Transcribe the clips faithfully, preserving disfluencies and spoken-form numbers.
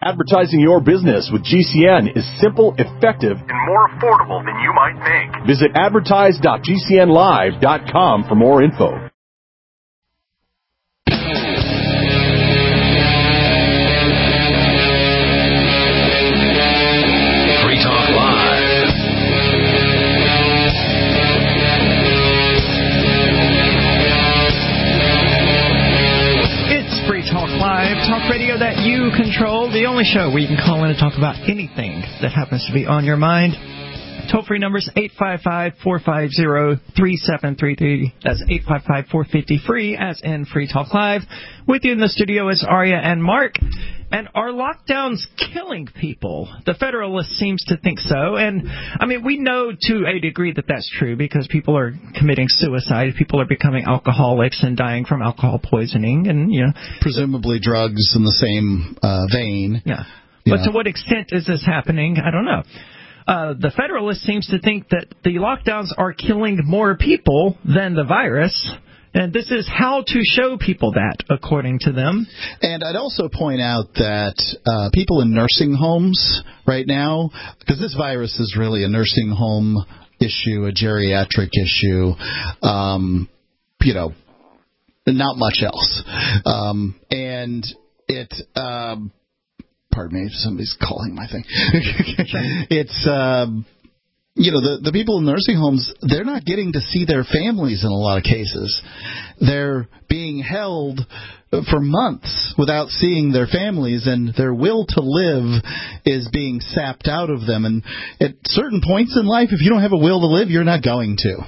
Advertising your business with G C N is simple, effective, and more affordable than you might think. Visit advertise dot g c n live dot com for more info. Free Talk Live. It's Free Talk Live, talk radio that you control, the only show where you can call in and talk about anything that happens to be on your mind. Toll-free numbers eight five five, four five zero, three seven three three. That's eight five five, four five zero, free, as in Free Talk Live. With you in the studio is Arya and Mark. And are lockdowns killing people? The Federalist seems to think so. And, I mean, we know to a degree that that's true because people are committing suicide. People are becoming alcoholics and dying from alcohol poisoning. And, you know, presumably drugs in the same uh, vein. Yeah. But yeah. To what extent is this happening? I don't know. Uh, the Federalist seems to think that the lockdowns are killing more people than the virus. And this is how to show people that, according to them. And I'd also point out that uh, people in nursing homes right now, because this virus is really a nursing home issue, a geriatric issue, um, you know, not much else. Um, and it... Um, Pardon me, somebody's calling my thing. It's, um, you know, the, the people in nursing homes, they're not getting to see their families in a lot of cases. They're being held for months without seeing their families, and their will to live is being sapped out of them. And at certain points in life, if you don't have a will to live, you're not going to.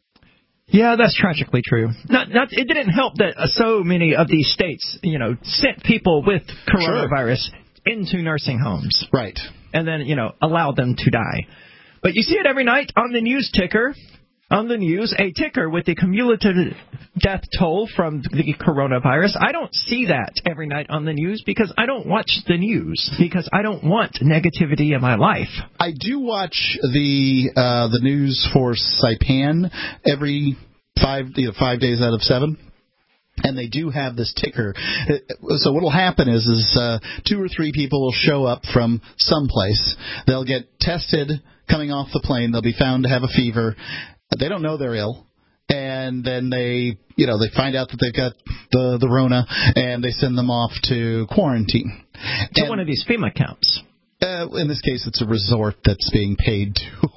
Yeah, that's tragically true. Not, not, it didn't help that uh, so many of these states, you know, sent people with coronavirus sure. into nursing homes. Right. And then, you know, allowed them to die. But you see it every night on the news ticker. On the news, a ticker with the cumulative death toll from the coronavirus. I don't see that every night on the news because I don't watch the news, because I don't want negativity in my life. I do watch the uh, the news for Saipan every five, you know, five days out of seven. And they do have this ticker. So what will happen is, is uh, two or three people will show up from someplace. They'll get tested coming off the plane. They'll be found to have a fever. They don't know they're ill. And then they, you know, they find out that they've got the, the Rona, and they send them off to quarantine. To and, one of these FEMA camps. Uh, in this case, it's a resort that's being paid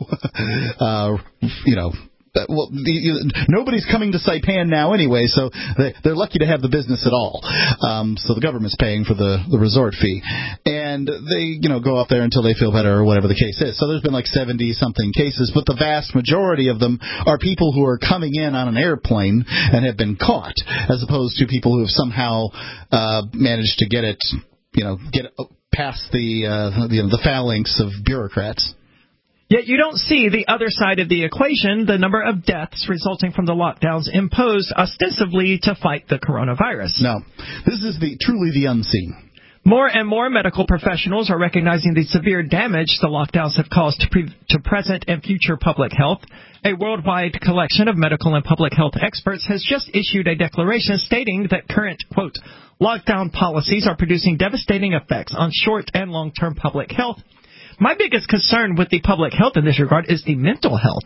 to, uh, you know, Uh, well, the, you, nobody's coming to Saipan now anyway, so they, they're lucky to have the business at all. Um, so the government's paying for the, the resort fee. And they, you know, go up there until they feel better or whatever the case is. So there's been like seventy-something cases, but the vast majority of them are people who are coming in on an airplane and have been caught, as opposed to people who have somehow uh, managed to get it, you know, get past the, uh, the, you know, the phalanx of bureaucrats. Yet you don't see the other side of the equation, the number of deaths resulting from the lockdowns imposed ostensibly to fight the coronavirus. No. This is the truly the unseen. More and more medical professionals are recognizing the severe damage the lockdowns have caused to, pre- to present and future public health. A worldwide collection of medical and public health experts has just issued a declaration stating that current, quote, lockdown policies are producing devastating effects on short and long-term public health. My biggest concern with the public health in this regard is the mental health.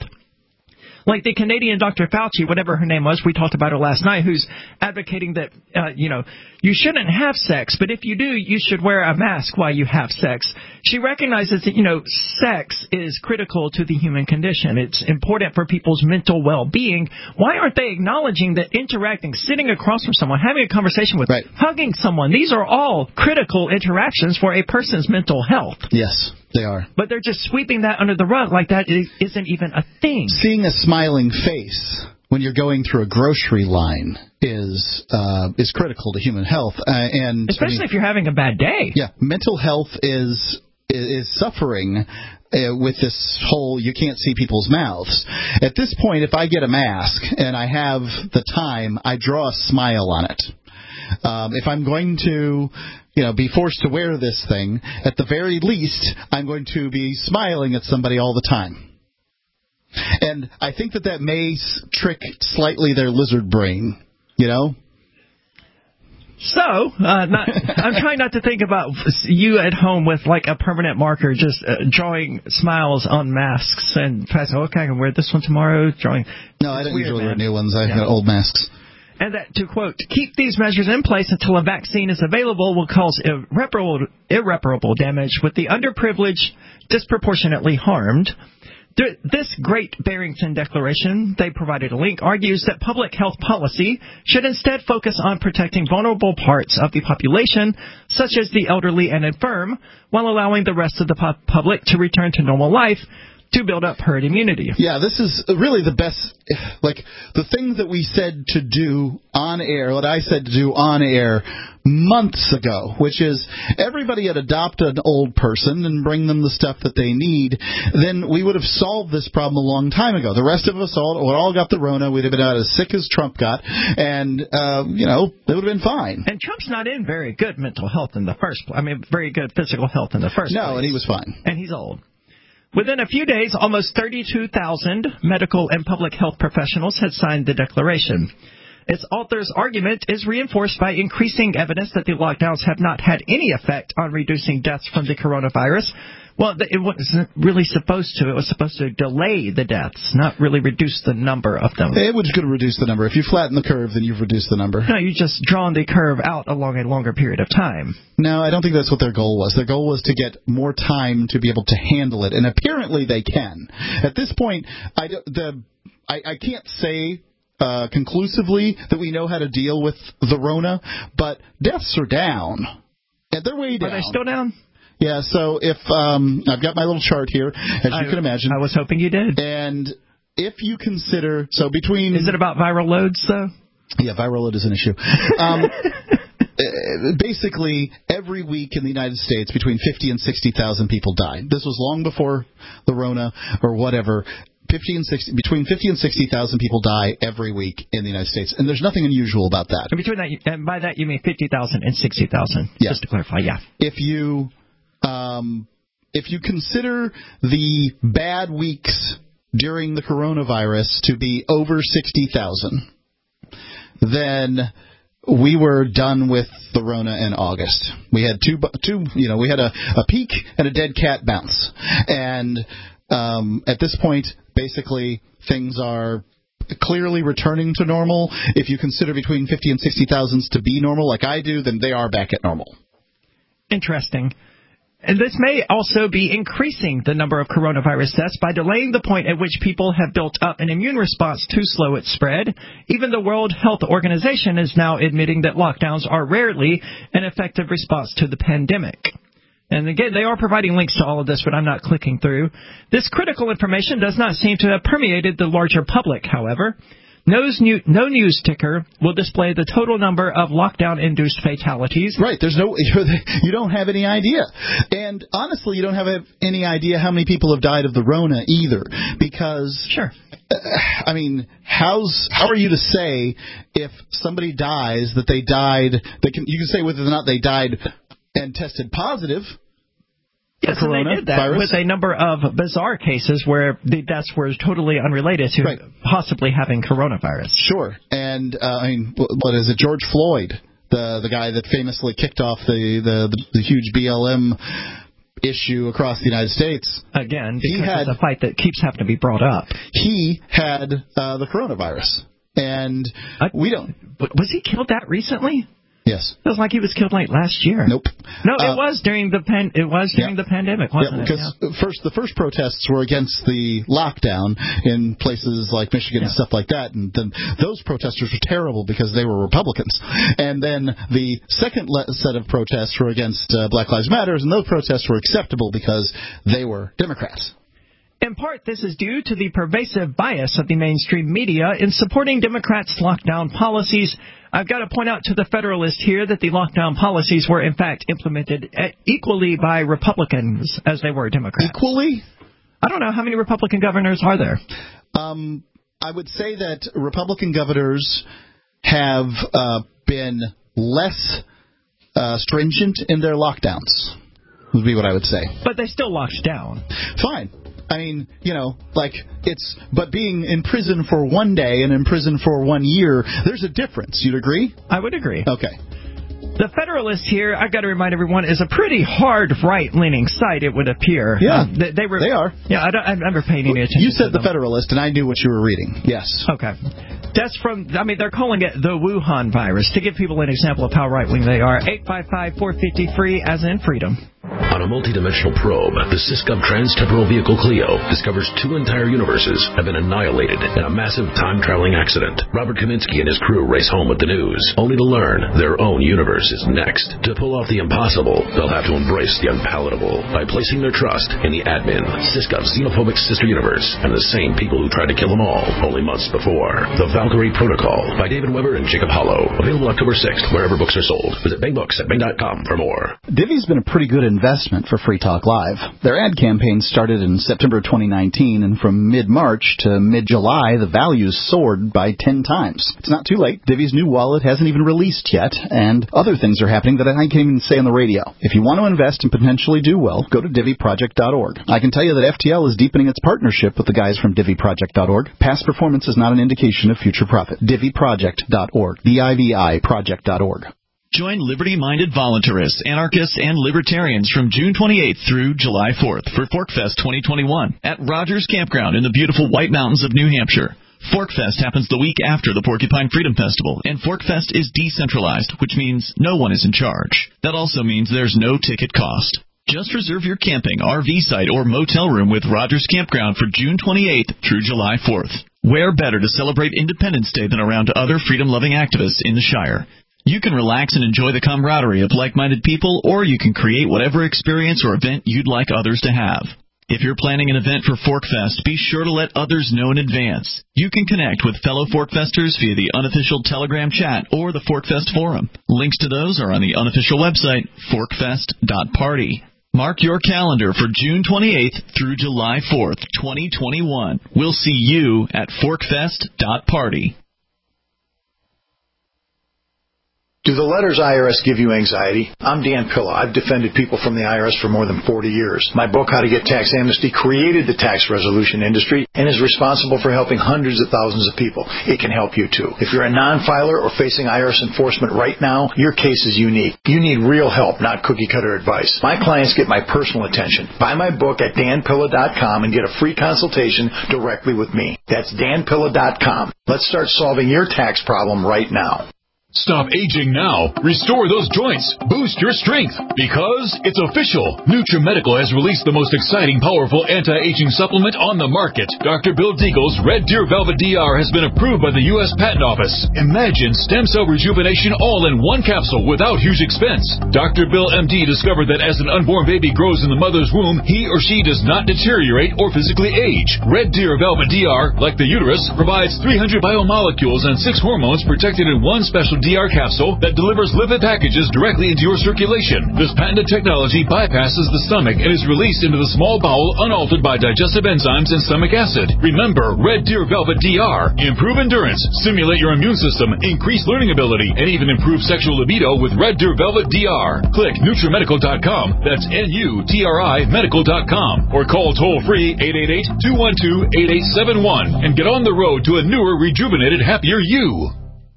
Like the Canadian Doctor Fauci, whatever her name was, we talked about her last night, who's advocating that, uh, you know, you shouldn't have sex, but if you do, you should wear a mask while you have sex. She recognizes that, you know, sex is critical to the human condition. It's important for people's mental well-being. Why aren't they acknowledging that interacting, sitting across from someone, having a conversation with, right. hugging someone, these are all critical interactions for a person's mental health? Yes. They are. But they're just sweeping that under the rug like that isn't even a thing. Seeing a smiling face when you're going through a grocery line is uh, is critical to human health. Uh, and Especially I mean, if you're having a bad day. Yeah, mental health is is suffering uh, with this whole you can't see people's mouths. At this point, if I get a mask and I have the time, I draw a smile on it. Um, if I'm going to, you know, be forced to wear this thing, at the very least, I'm going to be smiling at somebody all the time. And I think that that may trick slightly their lizard brain, you know? So, uh, not, I'm trying not to think about you at home with like a permanent marker, just uh, drawing smiles on masks and passing. Okay, I can wear this one tomorrow. Drawing. No, I don't weird, usually man. wear new ones. I Yeah. got old masks. And that, to quote, keep these measures in place until a vaccine is available will cause irreparable, irreparable damage, with the underprivileged disproportionately harmed. This Great Barrington Declaration, they provided a link, argues that public health policy should instead focus on protecting vulnerable parts of the population, such as the elderly and infirm, while allowing the rest of the pu- public to return to normal life to build up herd immunity. Yeah, this is really the best, like, the thing that we said to do on air, what I said to do on air months ago, which is everybody had adopt an old person and bring them the stuff that they need, then we would have solved this problem a long time ago. The rest of us all, all got the Rona, we'd have been out as sick as Trump got, and, uh, you know, it would have been fine. And Trump's not in very good mental health in the first place. I mean, very good physical health in the first no, place. No, and he was fine. And he's old. Within a few days, almost thirty-two thousand medical and public health professionals had signed the declaration. Its author's argument is reinforced by increasing evidence that the lockdowns have not had any effect on reducing deaths from the coronavirus. Well, it wasn't really supposed to. It was supposed to delay the deaths, not really reduce the number of them. It was going to reduce the number. If you flatten the curve, then you've reduced the number. No, you just drawn the curve out along a longer period of time. No, I don't think that's what their goal was. Their goal was to get more time to be able to handle it, and apparently they can. At this point, I, the, I, I can't say uh, conclusively that we know how to deal with the Rona, but deaths are down. And they're way down. Are they still down? Yeah, so if um, I've got my little chart here, as I, you can imagine. I was hoping you did. And if you consider, so between... Is it about viral loads, though? Yeah, viral load is an issue. Um, basically, every week in the United States, between fifty and sixty thousand people die. This was long before the Rona or whatever. fifty and sixty, between fifty and sixty thousand people die every week in the United States, and there's nothing unusual about that. And between that, and by that you mean fifty thousand and sixty thousand. Yeah. Just to clarify, yeah. If you um, if you consider the bad weeks during the coronavirus to be over sixty thousand, then we were done with the Rona in August. We had two, two, you know, we had a, a peak and a dead cat bounce, and um, at this point, basically, things are clearly returning to normal. If you consider between fifty and sixty thousand to be normal, like I do, then they are back at normal. Interesting. And this may also be increasing the number of coronavirus deaths by delaying the point at which people have built up an immune response to slow its spread. Even the World Health Organization is now admitting that lockdowns are rarely an effective response to the pandemic. And again, they are providing links to all of this, but I'm not clicking through. This critical information does not seem to have permeated the larger public, however. No's new, no news ticker will display the total number of lockdown-induced fatalities. Right. There's no, you don't have any idea. And honestly, you don't have any idea how many people have died of the Rona either. Because, sure. I mean, how's, how are you to say if somebody dies that they died, they can, you can say whether or not they died and tested positive. Yes, and they did that virus. with a number of bizarre cases where the deaths were totally unrelated to right. possibly having coronavirus. Sure. And, uh, I mean, what is it, George Floyd, the the guy that famously kicked off the, the, the, the huge B L M issue across the United States. Again, because he had, it's a fight that keeps having to be brought up. He had uh, the coronavirus. And I, we don't... Was he killed that recently? Yes. It was like he was killed like last year. Nope. No, it uh, was during the pan- it was during yeah. the pandemic, wasn't yeah, because it? Yeah. first the first protests were against the lockdown in places like Michigan yeah. and stuff like that, and then those protesters were terrible because they were Republicans. And then the second le- set of protests were against uh, Black Lives Matter, and those protests were acceptable because they were Democrats. In part, this is due to the pervasive bias of the mainstream media in supporting Democrats' lockdown policies. I've got to point out to the Federalist here that the lockdown policies were, in fact, implemented equally by Republicans as they were Democrats. Equally? I don't know. How many Republican governors are there? Um, I would say that Republican governors have uh, been less uh, stringent in their lockdowns, would be what I would say. But they still locked down. Fine. I mean, you know, like, it's, but being in prison for one day and in prison for one year, there's a difference. You'd agree? I would agree. Okay. The Federalist here, I've got to remind everyone, is a pretty hard right-leaning site, it would appear. Yeah, um, they, they, were, they are. Yeah, I, don't, I remember paying any attention You said to the Federalist, and I knew what you were reading. Yes. Okay. That's from, I mean, they're calling it the Wuhan virus. To give people an example of how right-wing they are, eight five five, four five zero, free, as in freedom. On a multidimensional probe, the Syscub Trans-Temporal Vehicle Clio discovers two entire universes have been annihilated in a massive time-traveling accident. Robert Kaminsky and his crew race home with the news, only to learn their own universe is next. To pull off the impossible, they'll have to embrace the unpalatable by placing their trust in the admin, Syscub's xenophobic sister universe, and the same people who tried to kill them all only months before. The Valkyrie Protocol by David Weber and Jacob Hollow. Available October sixth, wherever books are sold. Visit Bang Books at bang dot com for more. Divvy's been a pretty good investment for Free Talk Live. Their ad campaign started in September twenty nineteen, and from mid-March to mid-July, the values soared by ten times. It's not too late. Divvy's new wallet hasn't even released yet, and other things are happening that I can't even say on the radio. If you want to invest and potentially do well, go to Divvy Project dot org. I can tell you that F T L is deepening its partnership with the guys from Divvy Project dot org. Past performance is not an indication of future profit. Divvy Project dot org. D I V I Project dot org. Join liberty-minded voluntarists, anarchists, and libertarians from June twenty-eighth through July fourth for ForkFest twenty twenty-one at Rogers Campground in the beautiful White Mountains of New Hampshire. ForkFest happens the week after the Porcupine Freedom Festival, and ForkFest is decentralized, which means no one is in charge. That also means there's no ticket cost. Just reserve your camping, R V site, or motel room with Rogers Campground for June twenty-eighth through July fourth. Where better to celebrate Independence Day than around other freedom-loving activists in the Shire? You can relax and enjoy the camaraderie of like-minded people, or you can create whatever experience or event you'd like others to have. If you're planning an event for ForkFest, be sure to let others know in advance. You can connect with fellow ForkFesters via the unofficial Telegram chat or the ForkFest forum. Links to those are on the unofficial website, forkfest dot party. Mark your calendar for June twenty-eighth through July fourth, twenty twenty-one. We'll see you at forkfest dot party. Do the letters I R S give you anxiety? I'm Dan Pilla. I've defended people from the I R S for more than forty years. My book, How to Get Tax Amnesty, created the tax resolution industry and is responsible for helping hundreds of thousands of people. It can help you, too. If you're a non-filer or facing I R S enforcement right now, your case is unique. You need real help, not cookie-cutter advice. My clients get my personal attention. Buy my book at dan pilla dot com and get a free consultation directly with me. That's dan pilla dot com. Let's start solving your tax problem right now. Stop aging now. Restore those joints. Boost your strength. Because it's official. NutriMedical has released the most exciting, powerful anti-aging supplement on the market. Doctor Bill Deagle's Red Deer Velvet D R has been approved by the U S Patent Office. Imagine stem cell rejuvenation all in one capsule without huge expense. Doctor Bill M D discovered that as an unborn baby grows in the mother's womb, he or she does not deteriorate or physically age. Red Deer Velvet D R, like the uterus, provides three hundred biomolecules and six hormones protected in one special D R capsule that delivers lipid packages directly into your circulation. This patented technology bypasses the stomach and is released into the small bowel unaltered by digestive enzymes and stomach acid. Remember, Red Deer Velvet D R. Improve endurance, stimulate your immune system, increase learning ability, and even improve sexual libido with Red Deer Velvet D R. Click NutriMedical dot com. That's N U T R I Medical dot com. Or call toll-free eight eight eight, two one two, eight eight seven one and get on the road to a newer, rejuvenated, happier you.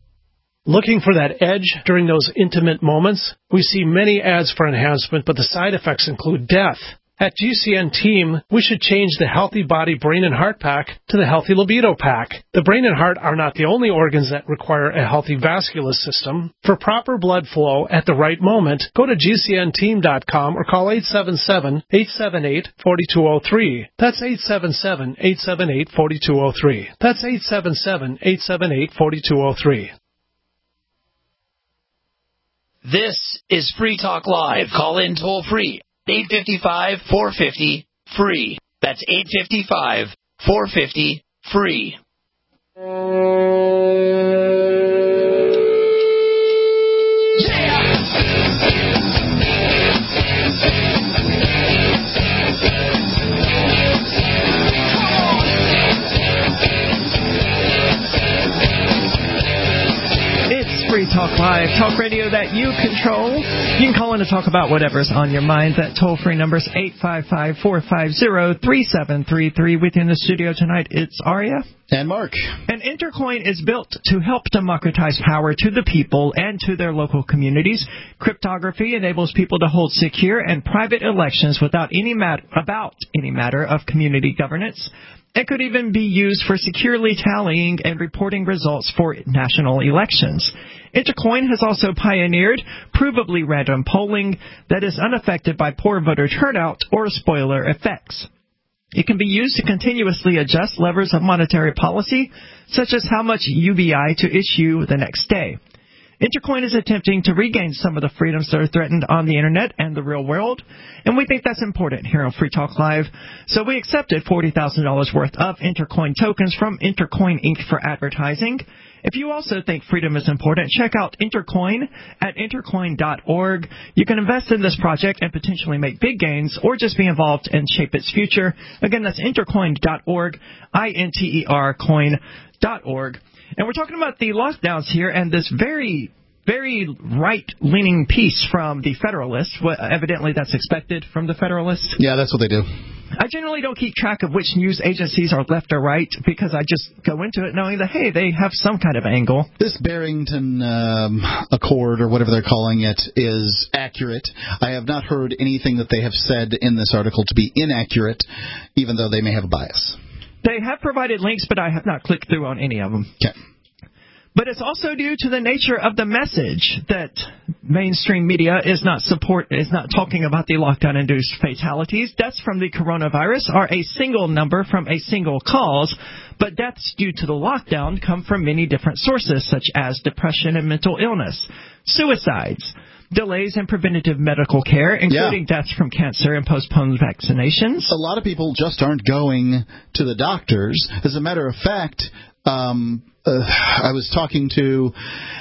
Looking for that edge during those intimate moments? We see many ads for enhancement, but the side effects include death. At G C N Team, we should change the Healthy Body Brain and Heart Pack to the Healthy Libido Pack. The brain and heart are not the only organs that require a healthy vascular system. For proper blood flow at the right moment, go to G C N team dot com or call eight seven seven, eight seven eight, four two zero three. That's eight seven seven, eight seven eight, four two zero three. That's eight seven seven, eight seven eight, four two zero three. This is Free Talk Live. Call in toll free. eight five five, four five zero, free. That's eight five five, four five zero, free. Free Talk Live, talk radio that you control. You can call in to talk about whatever's on your mind. That toll-free number is eight five five, four five zero, three seven three three. Within the studio tonight, it's Aria. And Mark. And Intercoin is built to help democratize power to the people and to their local communities. Cryptography enables people to hold secure and private elections without any mat- about any matter of community governance. It could even be used for securely tallying and reporting results for national elections. Intercoin has also pioneered provably random polling that is unaffected by poor voter turnout or spoiler effects. It can be used to continuously adjust levers of monetary policy, such as how much U B I to issue the next day. Intercoin is attempting to regain some of the freedoms that are threatened on the Internet and the real world, and we think that's important here on Free Talk Live. So we accepted forty thousand dollars worth of Intercoin tokens from Intercoin Incorporated for advertising. If you also think freedom is important, check out Intercoin at intercoin dot org. You can invest in this project and potentially make big gains or just be involved and shape its future. Again, that's intercoin dot org, I N T E R coin dot org. And we're talking about the lockdowns here and this very, very right-leaning piece from the Federalist. Well, evidently, that's expected from the Federalist. Yeah, that's what they do. I generally don't keep track of which news agencies are left or right because I just go into it knowing that, hey, they have some kind of angle. This Barrington um, Accord, or whatever they're calling it, is accurate. I have not heard anything that they have said in this article to be inaccurate, even though they may have a bias. They have provided links, but I have not clicked through on any of them. Okay. But it's also due to the nature of the message that mainstream media is not support is not talking about the lockdown-induced fatalities. Deaths from the coronavirus are a single number from a single cause, but deaths due to the lockdown come from many different sources, such as depression and mental illness, suicides, delays in preventative medical care, including yeah. deaths from cancer and postponed vaccinations. A lot of people just aren't going to the doctors. As a matter of fact, um, uh, I was talking to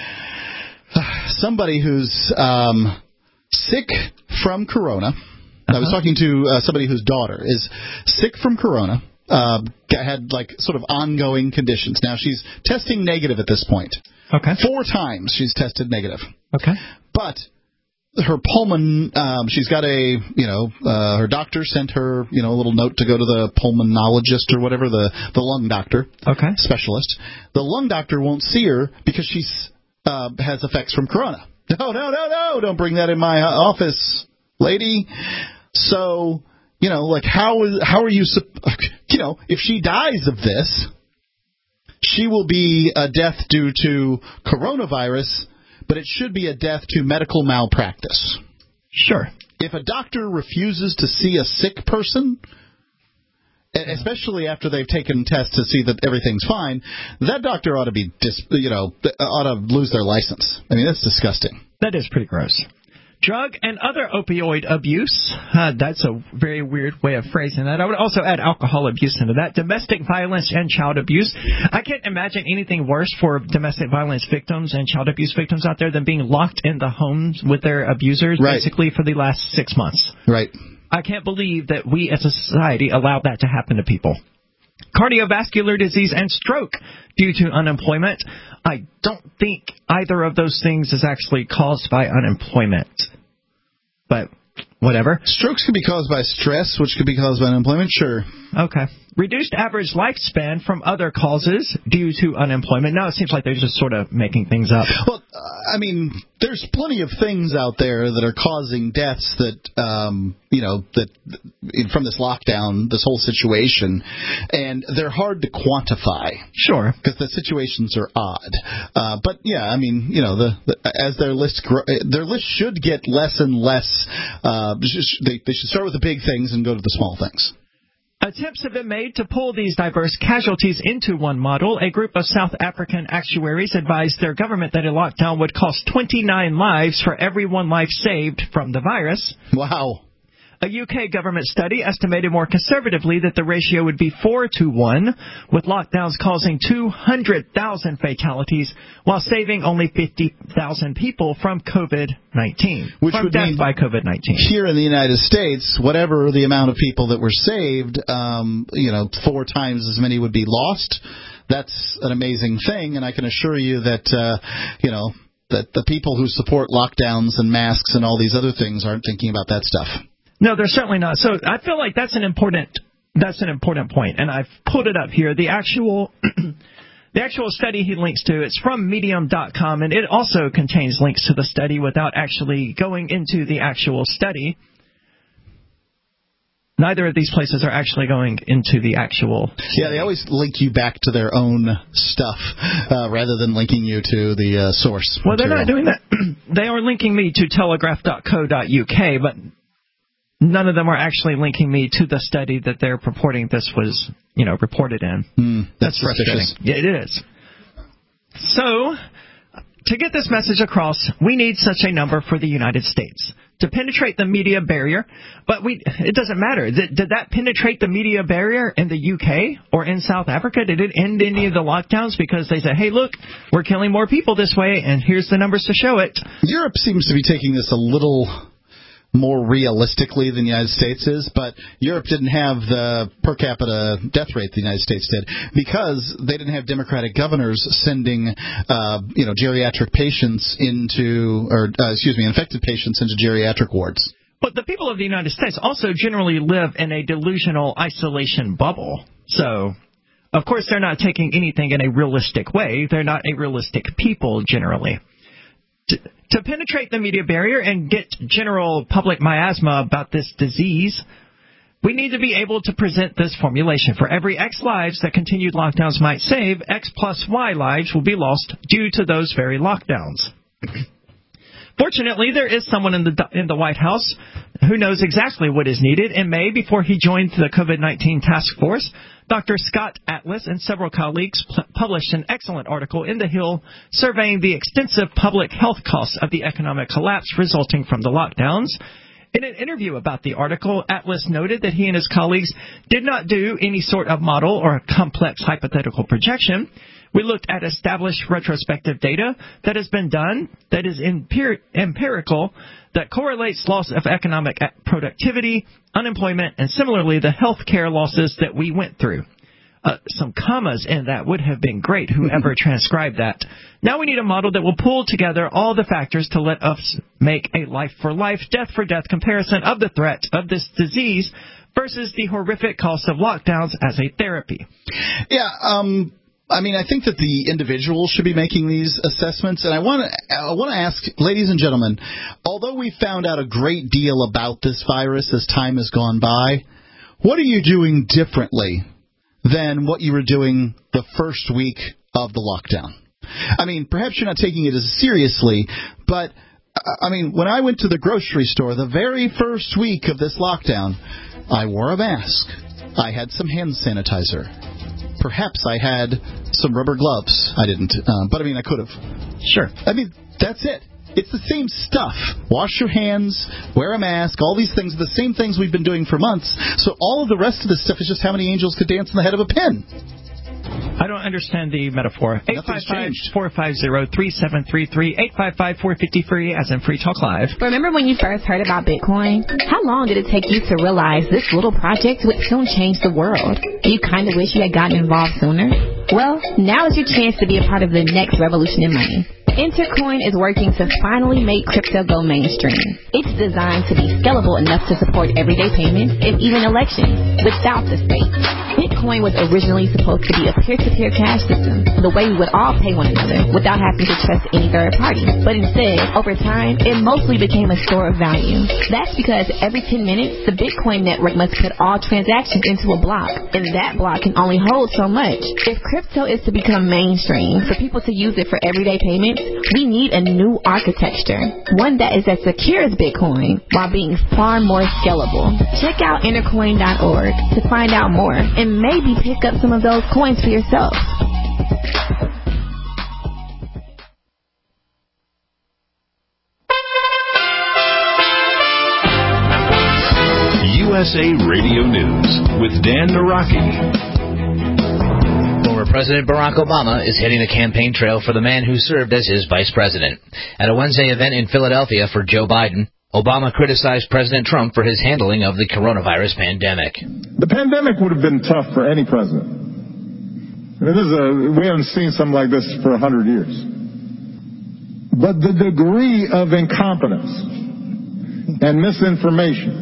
uh, somebody who's um, sick from corona. Uh-huh. I was talking to uh, somebody whose daughter is sick from corona. Uh, had like sort of ongoing conditions. Now she's testing negative at this point. Okay. Four times she's tested negative. Okay. But her pulmon, um, she's got a, you know, uh, her doctor sent her, you know, a little note to go to the pulmonologist or whatever, the, the lung doctor. Okay. Specialist. The lung doctor won't see her because she's, uh, has effects from corona. No, no, no, no, don't bring that in my office, lady. So, you know, like, how is, how are you, you know, if she dies of this, she will be a death due to coronavirus, but it should be a death to medical malpractice. Sure. If a doctor refuses to see a sick person, especially after they've taken tests to see that everything's fine, that doctor ought to be, dis, you know, ought to lose their license. I mean, that's disgusting. That is pretty gross. Drug and other opioid abuse. Uh, that's a very weird way of phrasing that. I would also add alcohol abuse into that. Domestic violence and child abuse. I can't imagine anything worse for domestic violence victims and child abuse victims out there than being locked in the homes with their abusers, right, basically for the last six months. Right. I can't believe that we as a society allow that to happen to people. Cardiovascular disease and stroke due to unemployment. I don't think either of those things is actually caused by unemployment. But whatever. Strokes can be caused by stress, which could be caused by unemployment, sure. Okay. Reduced average lifespan from other causes due to unemployment. Now it seems like they're just sort of making things up. Well, I mean, there's plenty of things out there that are causing deaths that, um, you know, that from this lockdown, this whole situation, and they're hard to quantify. Sure. Because the situations are odd. Uh, but, yeah, I mean, you know, the, the as their list grow, their list should get less and less. Uh, they, they should start with the big things and go to the small things. Attempts have been made to pull these diverse casualties into one model. A group of South African actuaries advised their government that a lockdown would cost twenty-nine lives for every one life saved from the virus. Wow. A U K government study estimated more conservatively that the ratio would be four to one, with lockdowns causing two hundred thousand fatalities while saving only fifty thousand people from COVID nineteen. Which from would death mean by COVID nineteen. Here in the United States, whatever the amount of people that were saved, um, you know, four times as many would be lost. That's an amazing thing, and I can assure you that, uh, you know, that the people who support lockdowns and masks and all these other things aren't thinking about that stuff. No, they're certainly not. So I feel like that's an important that's an important point, and I've pulled it up here. The actual the actual study he links to, it's from medium dot com, and it also contains links to the study without actually going into the actual study. Neither of these places are actually going into the actual study. Yeah, they always link you back to their own stuff uh, rather than linking you to the uh, source Well, material. they're not doing that. They are linking me to telegraph dot co dot U K, but none of them are actually linking me to the study that they're purporting this was, you know, reported in. Mm, that's, that's suspicious. Yeah, it is. So, to get this message across, we need such a number for the United States to penetrate the media barrier. But we, it doesn't matter. Did, did that penetrate the media barrier in the U K or in South Africa? Did it end any of the lockdowns because they said, hey, look, we're killing more people this way, and here's the numbers to show it? Europe seems to be taking this a little more realistically than the United States is, but Europe didn't have the per capita death rate the United States did because they didn't have Democratic governors sending, uh, you know, geriatric patients into, or uh, excuse me, infected patients into geriatric wards. But the people of the United States also generally live in a delusional isolation bubble. So, of course, they're not taking anything in a realistic way. They're not a realistic people generally. To, to penetrate the media barrier and get general public miasma about this disease, we need to be able to present this formulation. For every X lives that continued lockdowns might save, X plus Y lives will be lost due to those very lockdowns. Fortunately, there is someone in the in the White House who knows exactly what is needed. In May, before he joined the COVID nineteen task force, Doctor Scott Atlas and several colleagues p- published an excellent article in The Hill surveying the extensive public health costs of the economic collapse resulting from the lockdowns. In an interview about the article, Atlas noted that he and his colleagues did not do any sort of model or complex hypothetical projection. We looked at established retrospective data that has been done, that is empir- empirical, that correlates loss of economic productivity, unemployment, and similarly the health care losses that we went through. Uh, some commas in that would have been great, whoever transcribed that. Now we need a model that will pull together all the factors to let us make a life-for-life, death-for-death comparison of the threat of this disease versus the horrific cost of lockdowns as a therapy. Yeah, um... I mean, I think that the individual should be making these assessments, and I want to I want to ask, ladies and gentlemen, although we found out a great deal about this virus as time has gone by, what are you doing differently than what you were doing the first week of the lockdown? I mean, perhaps you're not taking it as seriously, but, I mean, when I went to the grocery store the very first week of this lockdown, I wore a mask. I had some hand sanitizer. Perhaps I had some rubber gloves. I didn't, um, but I mean, I could have. Sure. I mean, that's it. It's the same stuff. Wash your hands, wear a mask, all these things, the same things we've been doing for months. So all of the rest of this stuff is just how many angels could dance on the head of a pin. I don't understand the metaphor. eight five five, four five zero, three seven three three, eight five five, four five zero, free, as in Free Talk Live. Remember when you first heard about Bitcoin? How long did it take you to realize this little project would soon change the world? Do you kind of wish you had gotten involved sooner? Well, now is your chance to be a part of the next revolution in money. Intercoin is working to finally make crypto go mainstream. It's designed to be scalable enough to support everyday payments and even elections without the state. Bitcoin was originally supposed to be a peer-to-peer cash system, the way we would all pay one another without having to trust any third party. But instead, over time, it mostly became a store of value. That's because every ten minutes, the Bitcoin network must put all transactions into a block, and that block can only hold so much. If crypto is to become mainstream, for people to use it for everyday payments, we need a new architecture, one that is as secure as Bitcoin while being far more scalable. Check out intercoin dot org to find out more and maybe pick up some of those coins for yourself. U S A Radio News with Dan Naraki. President Barack Obama is hitting the campaign trail for the man who served as his vice president. At a Wednesday event in Philadelphia for Joe Biden, Obama criticized President Trump for his handling of the coronavirus pandemic. The pandemic would have been tough for any president. I mean, this is a, we haven't seen something like this for a hundred years. But the degree of incompetence and misinformation,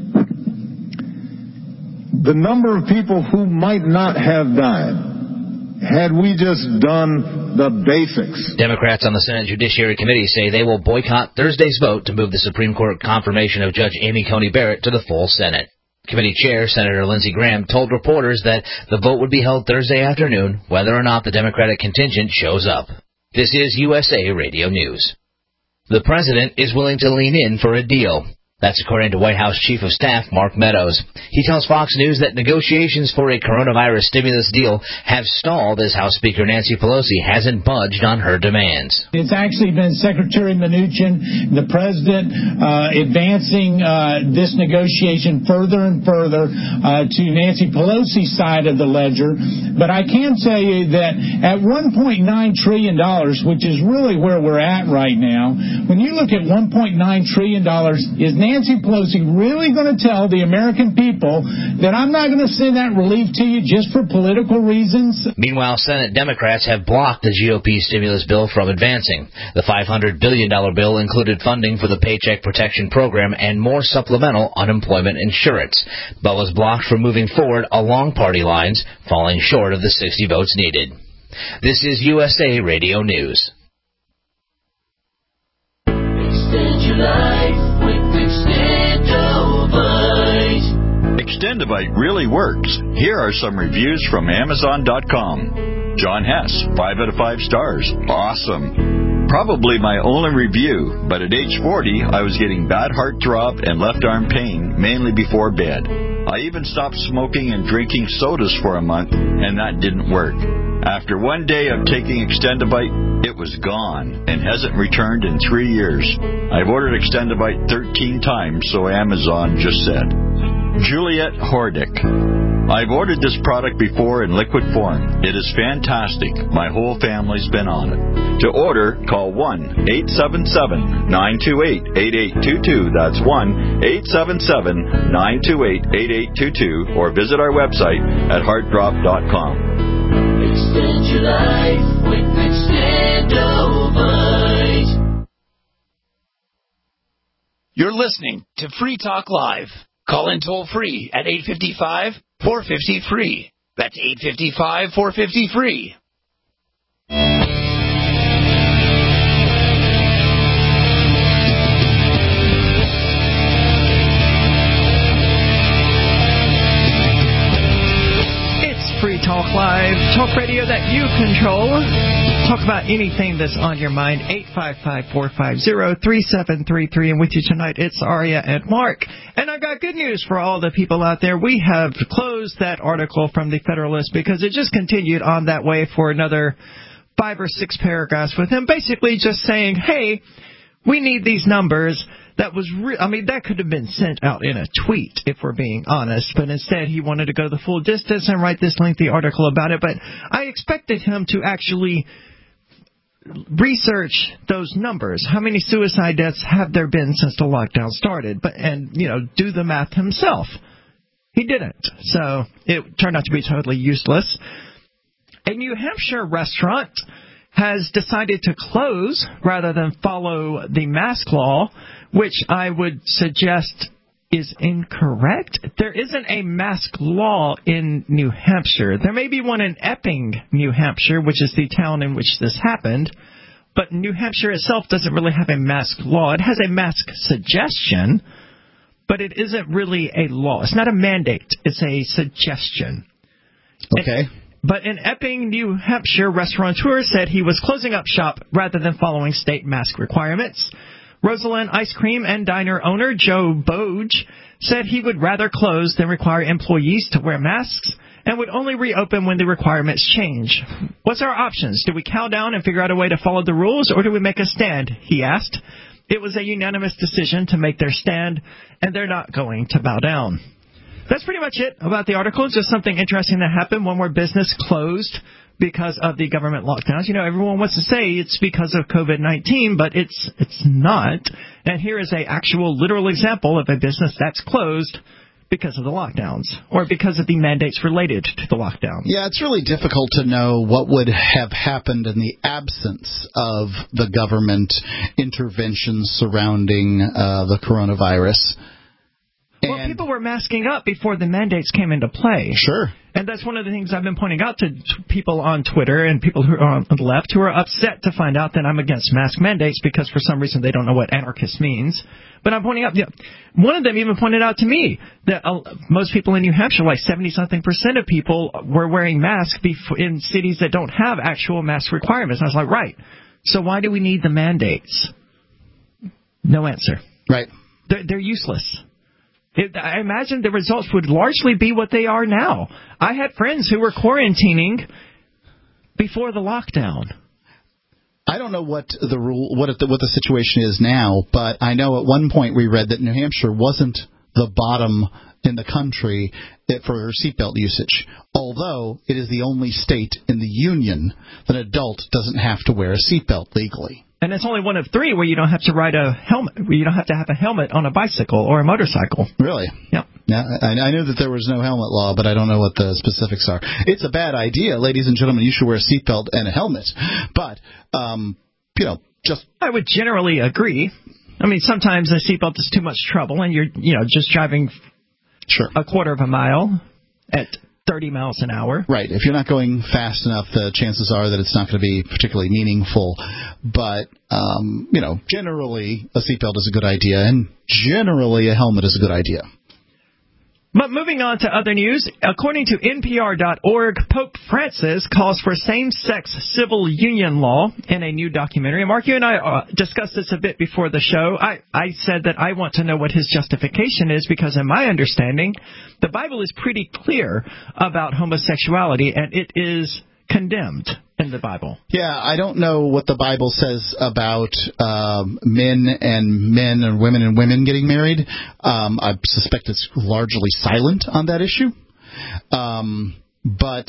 the number of people who might not have died had we just done the basics. Democrats on the Senate Judiciary Committee say they will boycott Thursday's vote to move the Supreme Court confirmation of Judge Amy Coney Barrett to the full Senate. Committee Chair Senator Lindsey Graham told reporters that the vote would be held Thursday afternoon, whether or not the Democratic contingent shows up. This is U S A Radio News. The president is willing to lean in for a deal. That's according to White House Chief of Staff Mark Meadows. He tells Fox News that negotiations for a coronavirus stimulus deal have stalled as House Speaker Nancy Pelosi hasn't budged on her demands. It's actually been Secretary Mnuchin, the president, uh, advancing uh, this negotiation further and further uh, to Nancy Pelosi's side of the ledger. But I can tell you that at one point nine trillion dollars, which is really where we're at right now, when you look at one point nine trillion dollars, is Nancy Pelosi really going to tell the American people that I'm not going to send that relief to you just for political reasons? Meanwhile, Senate Democrats have blocked the G O P stimulus bill from advancing. The five hundred billion dollars bill included funding for the Paycheck Protection Program and more supplemental unemployment insurance, but was blocked from moving forward along party lines, falling short of the sixty votes needed. This is U S A Radio News. Extend your life with Extendovite. Extendovite really works. Here are some reviews from Amazon dot com. John Hess, five out of five stars. Awesome. Probably my only review, but at age forty, I was getting bad heart throb and left arm pain, mainly before bed. I even stopped smoking and drinking sodas for a month, and that didn't work. After one day of taking Extendovite, it was gone and hasn't returned in three years. I've ordered Extendovite thirteen times, so Amazon just said. Juliet Hordick. I've ordered this product before in liquid form. It is fantastic. My whole family's been on it. To order, call one eight seven seven, nine two eight, eight eight two two. That's one eight seven seven, nine two eight, eight eight two two, or visit our website at heart drop dot com. Extend your life with Extendovite. You're listening to Free Talk Live. Call in toll free at eight five five, four five zero, free. That's eight five five, four five zero, free. Free Talk Live, talk radio that you control. Talk about anything that's on your mind. eight five five, four five zero, three seven three three. And with you tonight, it's Aria and Mark. And I've got good news for all the people out there. We have closed that article from the Federalist because it just continued on that way for another five or six paragraphs with him basically just saying, hey, we need these numbers. That was, re- I mean, that could have been sent out in a tweet, if we're being honest. But instead, he wanted to go the full distance and write this lengthy article about it. But I expected him to actually research those numbers. How many suicide deaths have there been since the lockdown started? But and, you know, do the math himself. He didn't. So it turned out to be totally useless. A New Hampshire restaurant has decided to close rather than follow the mask law, which I would suggest is incorrect. There isn't a mask law in New Hampshire. There may be one in Epping, New Hampshire, which is the town in which this happened, but New Hampshire itself doesn't really have a mask law. It has a mask suggestion, but it isn't really a law. It's not a mandate. It's a suggestion. Okay. And, But in Epping, New Hampshire, restaurateur said he was closing up shop rather than following state mask requirements. Rosalind Ice Cream and Diner owner Joe Boge said he would rather close than require employees to wear masks and would only reopen when the requirements change. What's our options? Do we cow down and figure out a way to follow the rules, or do we make a stand? He asked. It was a unanimous decision to make their stand, and they're not going to bow down. That's pretty much it about the article. Just something interesting that happened. One more business closed because of the government lockdowns. You know, everyone wants to say it's because of COVID nineteen, but it's it's not. And here is a actual literal example of a business that's closed because of the lockdowns or because of the mandates related to the lockdown. Yeah, it's really difficult to know what would have happened in the absence of the government intervention surrounding uh, the coronavirus. Well, And people were masking up before the mandates came into play. Sure. And that's one of the things I've been pointing out to t- people on Twitter and people who are on the left who are upset to find out that I'm against mask mandates because for some reason they don't know what anarchist means. But I'm pointing out, yeah, one of them even pointed out to me that uh, most people in New Hampshire, like seventy-something percent of people, were wearing masks bef- in cities that don't have actual mask requirements. And I was like, right. So why do we need the mandates? No answer. Right. They're, they're useless. It, I imagine the results would largely be what they are now. I had friends who were quarantining before the lockdown. I don't know what the rule, what the, what the situation is now, but I know at one point we read that New Hampshire wasn't the bottom in the country for seatbelt usage, although it is the only state in the union that an adult doesn't have to wear a seatbelt legally. And it's only one of three where you don't have to ride a helmet, where you don't have to have a helmet on a bicycle or a motorcycle. Really? Yeah. Yeah, I, I knew that there was no helmet law, but I don't know what the specifics are. It's a bad idea, ladies and gentlemen. You should wear a seatbelt and a helmet. But, um, you know, just... I would generally agree. I mean, sometimes a seatbelt is too much trouble, and you're, you know, just driving sure. a quarter of a mile at thirty miles an hour. Right. If you're not going fast enough, the chances are that it's not going to be particularly meaningful. But, um, you know, generally a seatbelt is a good idea, and generally a helmet is a good idea. But moving on to other news, according to N P R dot org, Pope Francis calls for same-sex civil union law in a new documentary. And Mark, you and I uh, discussed this a bit before the show. I, I said that I want to know what his justification is because, in my understanding, the Bible is pretty clear about homosexuality, and it is condemned in the Bible. Yeah, I don't know what the Bible says about um, men and men and women and women getting married. Um, I suspect it's largely silent on that issue. Um, but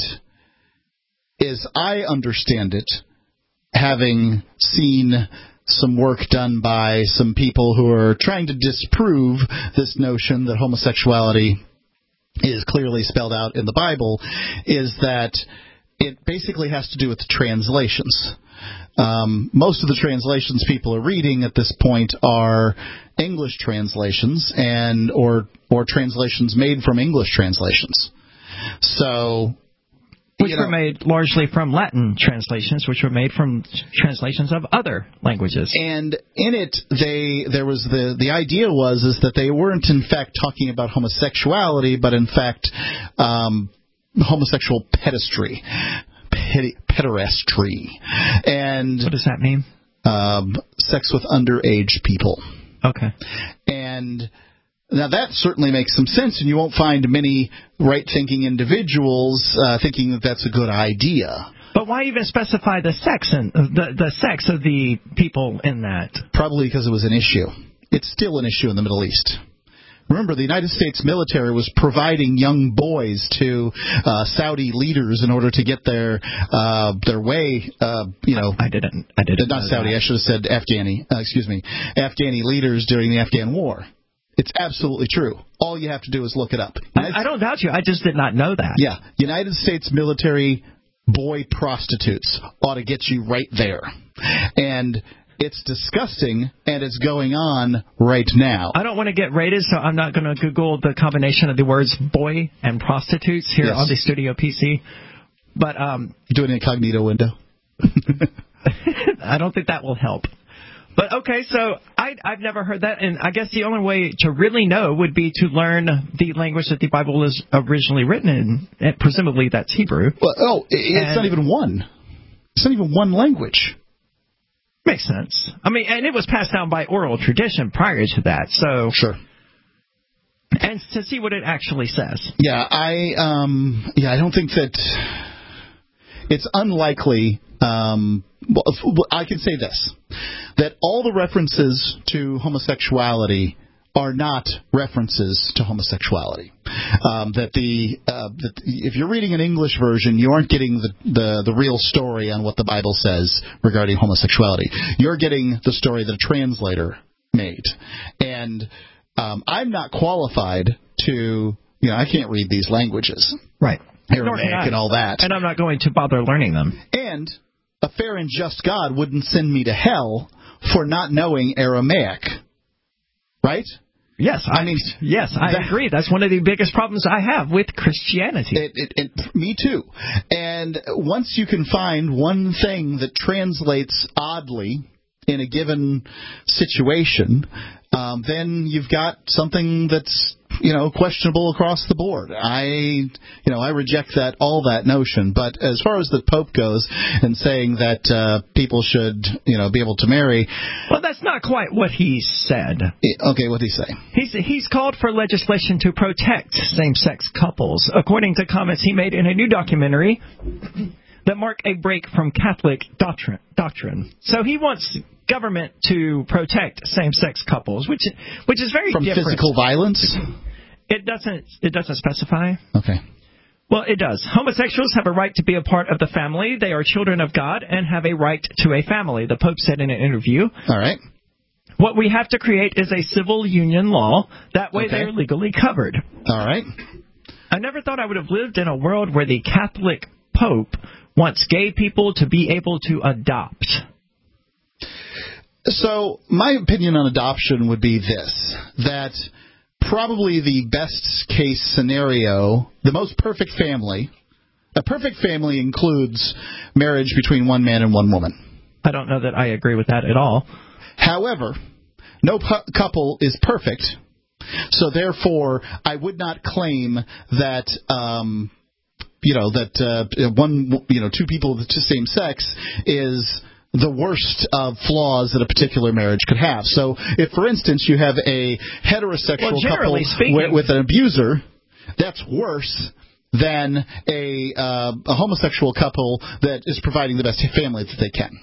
as I understand it, having seen some work done by some people who are trying to disprove this notion that homosexuality is clearly spelled out in the Bible, is that it basically has to do with the translations. Um, most of the translations people are reading at this point are English translations and or or translations made from English translations. So, which you know, were made largely from Latin translations, which were made from translations of other languages. And in it, they there was the the idea was is that they weren't in fact talking about homosexuality, but in fact. Um, homosexual pedestry, pedi- pederastry, and what does that mean? Um, sex with underage people. Okay. And now that certainly makes some sense, and you won't find many right-thinking individuals uh, thinking that that's a good idea. But why even specify the sex and the the sex of the people in that? Probably because it was an issue. It's still an issue in the Middle East. Remember, the United States military was providing young boys to uh, Saudi leaders in order to get their uh, their way. Uh, you know, I didn't. I didn't. Not Saudi. That. I should have said Afghani. Uh, excuse me, Afghani leaders during the Afghan War. It's absolutely true. All you have to do is look it up. I, I don't doubt you. I just did not know that. Yeah, United States military boy prostitutes ought to get you right there, and. It's disgusting, and it's going on right now. I don't want to get rated, so I'm not going to Google the combination of the words boy and prostitutes here yes. on the Studio P C. But um, do an incognito window. I don't think that will help. But, okay, so I, I've never heard that, and I guess the only way to really know would be to learn the language that the Bible was originally written in, and presumably that's Hebrew. Well, oh, it's and, not even one. It's not even one language. Makes sense. I mean, and it was passed down by oral tradition prior to that, so... Sure. And to see what it actually says. Yeah, I, um, yeah, I don't think that... It's unlikely... Um, well, I can say this, that all the references to homosexuality are not references to homosexuality. Um, that the uh, that if you're reading an English version, you aren't getting the, the the real story on what the Bible says regarding homosexuality. You're getting the story that a translator made, and um, I'm not qualified to, you know, I can't read these languages. Right. Aramaic and all that. And I'm not going to bother learning them. And a fair and just God wouldn't send me to hell for not knowing Aramaic. Right? Yes, I, I mean, yes, I that, agree. That's one of the biggest problems I have with Christianity. It, it, it, me too. And once you can find one thing that translates oddly in a given situation, um, then you've got something that's, you know, questionable across the board. I, you know, I reject that, all that notion. But as far as the Pope goes and saying that uh, people should, you know, be able to marry. Well, that's not quite what he said. Okay, what did he say? He's, he's called for legislation to protect same-sex couples, according to comments he made in a new documentary that mark a break from Catholic doctrine. doctrine. So he wants government to protect same-sex couples, which which is very from different. From physical violence? It doesn't it doesn't specify. Okay. Well, it does. Homosexuals have a right to be a part of the family. They are children of God and have a right to a family, the Pope said in an interview. All right. What we have to create is a civil union law. That way okay. They're legally covered. All right. I never thought I would have lived in a world where the Catholic Pope wants gay people to be able to adopt. So my opinion on adoption would be this, that probably the best case scenario, the most perfect family, a perfect family includes marriage between one man and one woman. I don't know that I agree with that at all. However, no pu- couple is perfect, so therefore I would not claim that um, you know that uh, one you know two people of the same sex is the worst of flaws that a particular marriage could have. So if, for instance, you have a heterosexual well, couple speaking, with an abuser, that's worse than a, uh, a homosexual couple that is providing the best family that they can.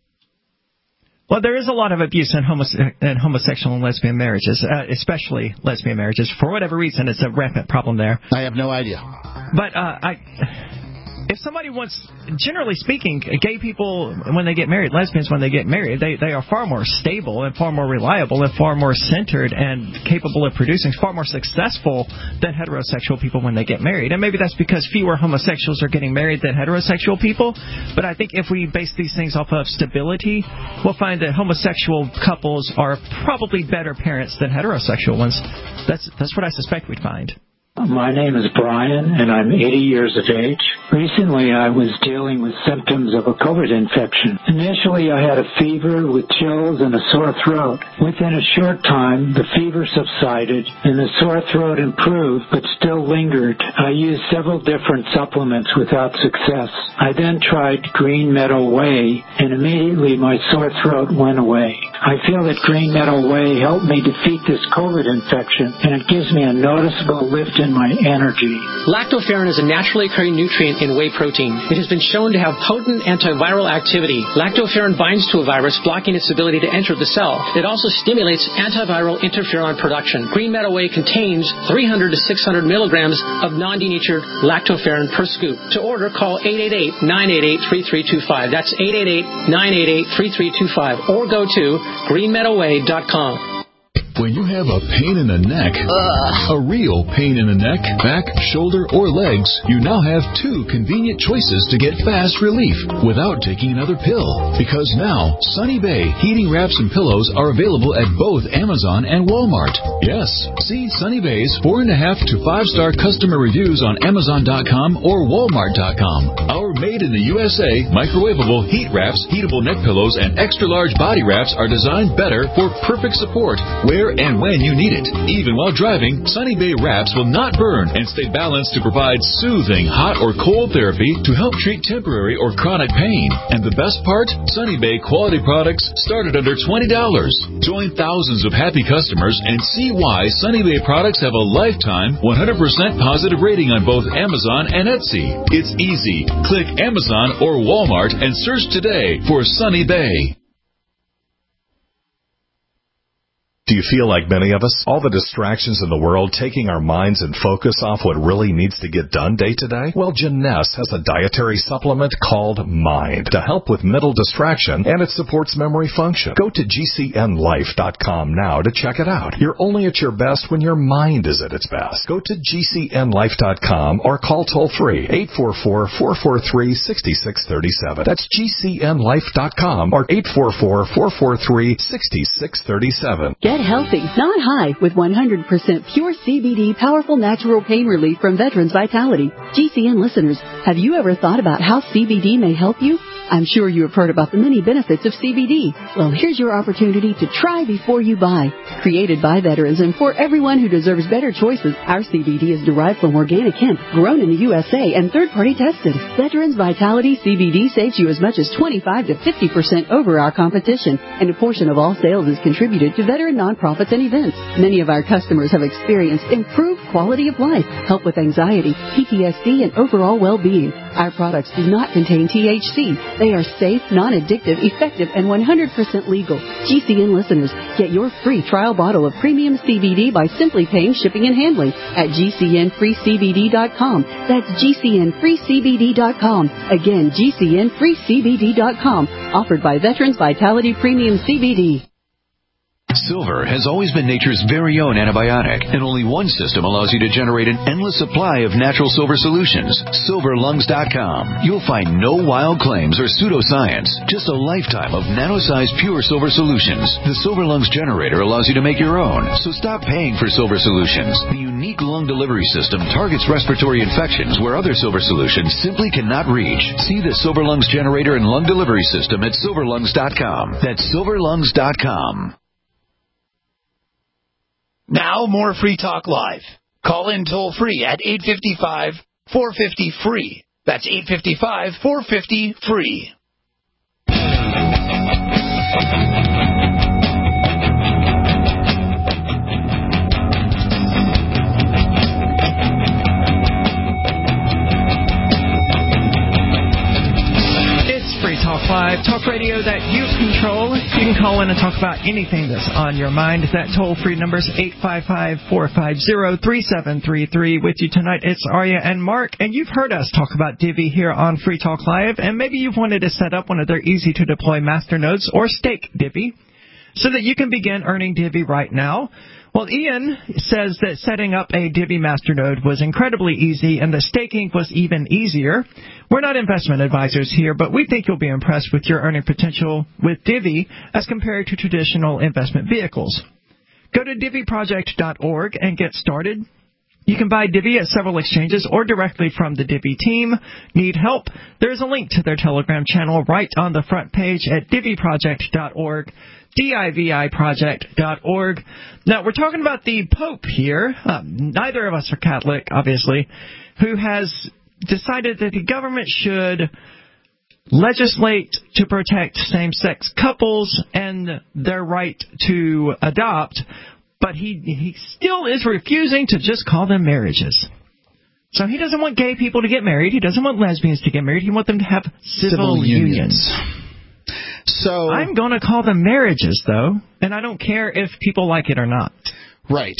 Well, there is a lot of abuse in, homose- in homosexual and lesbian marriages, uh, especially lesbian marriages. For whatever reason, it's a rampant problem there. I have no idea. But uh, I... If somebody wants, generally speaking, gay people, when they get married, lesbians, when they get married, they, they are far more stable and far more reliable and far more centered and capable of producing, far more successful than heterosexual people when they get married. And maybe that's because fewer homosexuals are getting married than heterosexual people. But I think if we base these things off of stability, we'll find that homosexual couples are probably better parents than heterosexual ones. That's, that's what I suspect we'd find. My name is Brian, and I'm eighty years of age. Recently, I was dealing with symptoms of a COVID infection. Initially, I had a fever with chills and a sore throat. Within a short time, the fever subsided, and the sore throat improved, but still lingered. I used several different supplements without success. I then tried Green Meadow Whey, and immediately my sore throat went away. I feel that Green Meadow Whey helped me defeat this COVID infection, and it gives me a noticeable lift in my energy. Lactoferrin is a naturally occurring nutrient in whey protein. It has been shown to have potent antiviral activity. Lactoferrin binds to a virus, blocking its ability to enter the cell. It also stimulates antiviral interferon production. Green Meadow Whey contains three hundred to six hundred milligrams of non-denatured lactoferrin per scoop. To order, call eight eight eight, nine eight eight, three three two five. That's eight eight eight, nine eight eight, three three two five. Or go to green meadow way dot com. When you have a pain in the neck, Ugh. a real pain in the neck, back, shoulder, or legs, you now have two convenient choices to get fast relief without taking another pill. Because now, Sunny Bay heating wraps and pillows are available at both Amazon and Walmart. Yes, see Sunny Bay's four and a half to five star customer reviews on Amazon dot com or Walmart dot com. Our made in the U S A microwavable heat wraps, heatable neck pillows, and extra large body wraps are designed better for perfect support where and when you need it. Even while driving, Sunny Bay wraps will not burn and stay balanced to provide soothing hot or cold therapy to help treat temporary or chronic pain. And the best part? Sunny Bay quality products start at under twenty dollars. Join thousands of happy customers and see why Sunny Bay products have a lifetime one hundred percent positive rating on both Amazon and Etsy. It's easy. Click Amazon or Walmart and search today for Sunny Bay. Do you feel like many of us? All the distractions in the world taking our minds and focus off what really needs to get done day to day? Well, Jeunesse has a dietary supplement called Mind to help with mental distraction, and it supports memory function. Go to G C N life dot com now to check it out. You're only at your best when your mind is at its best. Go to G C N life dot com or call toll-free eight four four, four four three, six six three seven. That's G C N life dot com or eight four four, four four three, six six three seven. Get healthy, not high, with one hundred percent pure C B D powerful natural pain relief from Veterans Vitality. G C N listeners, have you ever thought about how C B D may help you? I'm sure you have heard about the many benefits of C B D. Well, here's your opportunity to try before you buy. Created by veterans and for everyone who deserves better choices, our C B D is derived from organic hemp, grown in the U S A and third-party tested. Veterans Vitality C B D saves you as much as twenty-five to fifty percent over our competition, and a portion of all sales is contributed to veteran nonprofits and events. Many of our customers have experienced improved quality of life, help with anxiety, P T S D, and overall well-being. Our products do not contain T H C. They are safe, non-addictive, effective, and one hundred percent legal. G C N listeners, get your free trial bottle of premium C B D by simply paying shipping and handling at G C N free C B D dot com. That's G C N free C B D dot com. Again, G C N free C B D dot com. Offered by Veterans Vitality Premium C B D. Silver has always been nature's very own antibiotic, and only one system allows you to generate an endless supply of natural silver solutions. silver lungs dot com. You'll find no wild claims or pseudoscience, just a lifetime of nano-sized pure silver solutions. The Silver Lungs generator allows you to make your own, so stop paying for silver solutions. The unique lung delivery system targets respiratory infections where other silver solutions simply cannot reach. See the Silver Lungs generator and lung delivery system at silver lungs dot com. That's silver lungs dot com. Now, more Free Talk Live. Call in toll-free at eight five five, four five zero, F R E E. That's eight five five, four five zero, F R E E. Talk Live, talk radio that you control. You can call in and talk about anything that's on your mind. That toll-free number is eight five five, four five zero, three seven three three. With you tonight, it's Arya and Mark, and you've heard us talk about Divi here on Free Talk Live, and maybe you've wanted to set up one of their easy-to-deploy master nodes or stake Divi so that you can begin earning Divi right now. Well, Ian says that setting up a Divi masternode was incredibly easy and the staking was even easier. We're not investment advisors here, but we think you'll be impressed with your earning potential with Divi as compared to traditional investment vehicles. Go to divi project dot org and get started. You can buy Divi at several exchanges or directly from the Divi team. Need help? There's a link to their Telegram channel right on the front page at divi project dot org. D I V I project dot org. Now, we're talking about the Pope here. Um, neither of us are Catholic, obviously, who has decided that the government should legislate to protect same-sex couples and their right to adopt, but he, he still is refusing to just call them marriages. So he doesn't want gay people to get married. He doesn't want lesbians to get married. He wants them to have civil, civil unions. unions. So I'm going to call them marriages, though, and I don't care if people like it or not. Right.